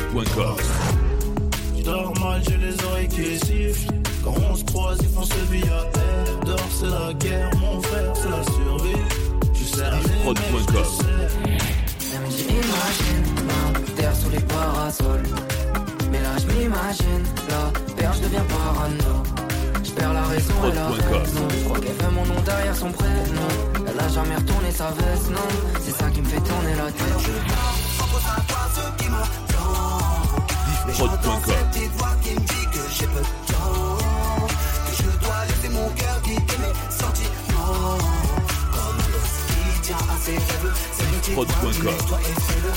Prod.com. Je dors mal, j'ai les oreilles qui sifflent. Quand on se croise, ils font ce elle dort, c'est la guerre, mon frère, c'est la survie. Je sers les Prod.com. Elle me dit imagine, terre sous les parasols. Mais là je m'imagine, la perche devient parano. Je perds la raison et la raison. Je crois qu'elle fait mon nom derrière son prénom. Elle a jamais retourné sa veste, non. C'est ça qui me fait tourner la tête. Je pars, sans qu'on savoir ce qui m'attend. Mais j'entends cette petite voix qui me dit que j'ai peu de temps. Que je dois laisser mon cœur guider mes sentiments. Comme l'os qui tient à ses rêves. C'est une petite voix qui met toi et fais-le.